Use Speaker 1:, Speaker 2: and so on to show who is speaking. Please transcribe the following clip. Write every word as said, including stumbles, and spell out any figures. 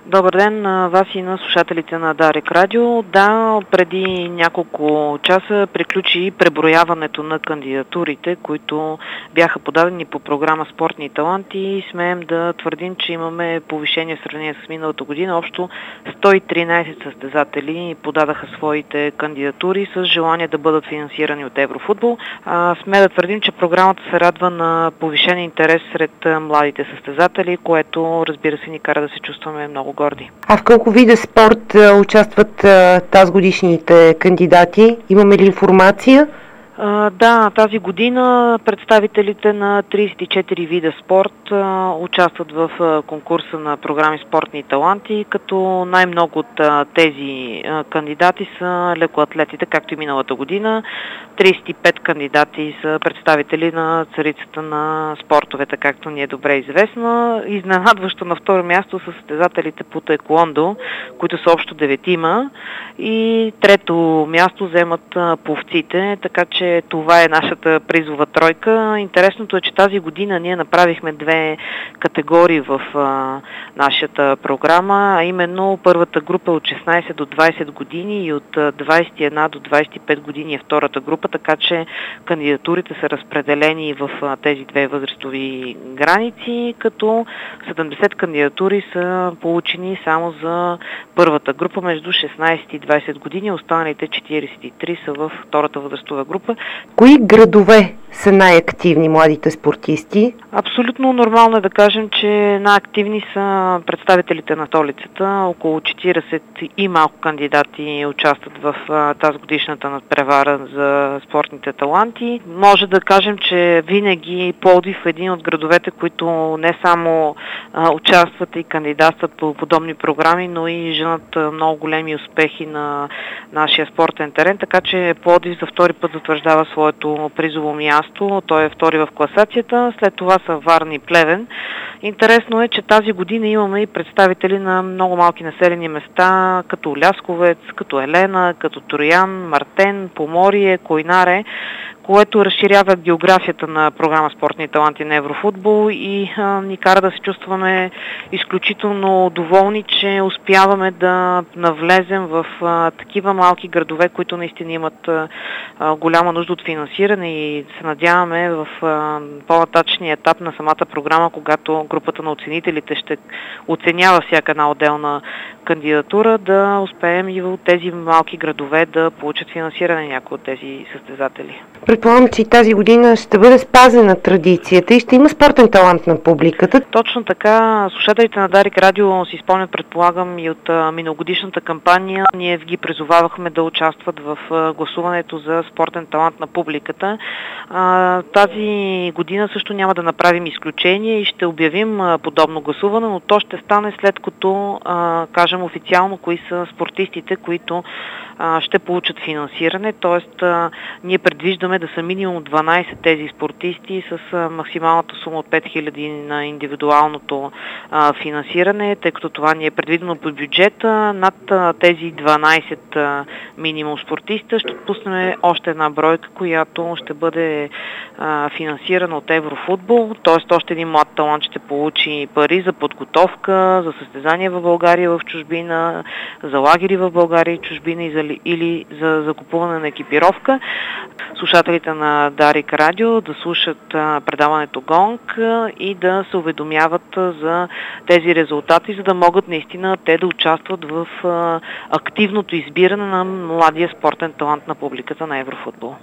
Speaker 1: Добър ден на вас и на слушателите на Дарик Радио. Да, преди няколко часа приключи преброяването на кандидатурите, които бяха подадени по програма Спортни таланти и смеем да твърдим, че имаме повишение в сравнение с миналата година. Общо сто и тринадесет състезатели подадаха своите кандидатури с желание да бъдат финансирани от Еврофутбол. А, сме да твърдим, че програмата се радва на повишен интерес сред младите състезатели, което разбира се ни кара да се чувстваме много горди.
Speaker 2: А в колко вида спорт участват тази годишните кандидати? Имаме ли информация?
Speaker 1: Uh, да, тази година представителите на тридесет и четири вида спорт uh, участват в uh, конкурса на програми Спортни таланти, като най-много от uh, тези uh, кандидати са лекоатлетите, както и миналата година. тридесет и пет кандидати са представители на царицата на спортовете, както ни е добре известна. Изненадващо на второ място са състезателите по таеквондо, които са общо деветима. И трето място вземат uh, пловците, така че това е нашата призова тройка. Интересното е, че тази година ние направихме две категории в а, нашата програма, а именно първата група от шестнадесет до двадесет години и от двадесет и една до двадесет и пет години е втората група, така че кандидатурите са разпределени в а, тези две възрастови граници, като седемдесет кандидатури са получени само за първата група между шестнадесет и двадесет години, останалите четиридесет и три са в втората възрастова група.
Speaker 2: Кои градове са най-активни младите спортисти?
Speaker 1: Абсолютно нормално е да кажем, че най-активни са представителите на столицата. Около четиридесет и малко кандидати участват в тази годишната надпревара за спортните таланти. Може да кажем, че винаги Пловдив е един от градовете, които не само а, участват и кандидатстват по подобни програми, но и женат много големи успехи на нашия спортен терен, така че Пловдив за втори път затвърждава своето призово място. Той е втори в класацията, след това са Варна и Плевен. Интересно е, че тази година имаме и представители на много малки населени места, като Лясковец, като Елена, като Троян, Мартен, Поморие, Койнаре, което разширява географията на програма Спортни таланти на Еврофутбол и а, ни кара да се чувстваме изключително доволни, че успяваме да навлезем в а, такива малки градове, които наистина имат а, голяма нужда от финансиране и се надяваме в а, по-нататъчния етап на самата програма, когато групата на оценителите ще оценява всяка една отделна кандидатура, да успеем и в тези малки градове да получат финансиране някои от тези състезатели.
Speaker 2: Предполагам, че и тази година ще бъде спазена традицията и ще има спортен талант на публиката.
Speaker 1: Точно така. Слушателите на Дарик Радио си спомнят, предполагам, и от а, миналогодишната кампания. Ние ги призовавахме да участват в а, гласуването за спортен талант на публиката. А, тази година също няма да направим изключение и ще обявим а, подобно гласуване, но то ще стане след като а, кажем официално кои са спортистите, които а, ще получат финансиране. Тоест, а, ние предвиждаме да са минимум дванадесет тези спортисти с а, максималната сума от пет хиляди на индивидуалното а, финансиране, тъй като това ни е предвидено по бюджета. Над а, тези дванадесет а, минимум спортиста ще пуснем още една бройка, която ще бъде а, финансирана от Еврофутбол, т.е. още един млад талант ще получи пари за подготовка, за състезания в България, в чужбина, за лагери в България и чужбина и за, или за закупуване на екипировка. Слушателите на Дарик Радио да слушат а, предаването Гонг а, и да се уведомяват а, за тези резултати, за да могат наистина те да участват в а, активното избиране на младия спортен талант на публиката на Еврофутбол.